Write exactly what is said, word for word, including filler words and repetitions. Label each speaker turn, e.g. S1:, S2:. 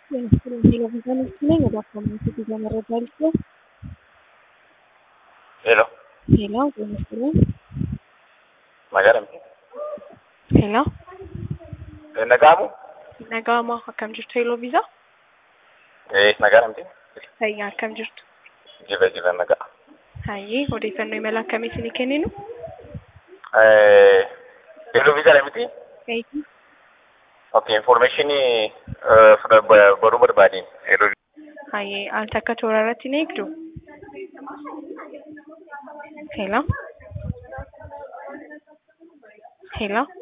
S1: Hello,
S2: Hello, buenas tardes.
S1: magaalam.
S2: Hello.
S1: Nagaamu?
S2: Nagama akkam jirtu Hello Visa?
S1: Eh, nagaaramti.
S2: Fayyaa akkam jirtu?
S1: Jiba jiba nagaa.
S2: Hayyee odeeffannoo imala akkamii isinii kenninu?
S1: Eh, Hello visa miti?
S2: Eeyyii.
S1: Okay, information eh fudha baruu barbaadeen. Hello.
S2: Hayyee al takka toora irratti ni eegdu? Hello. Hello.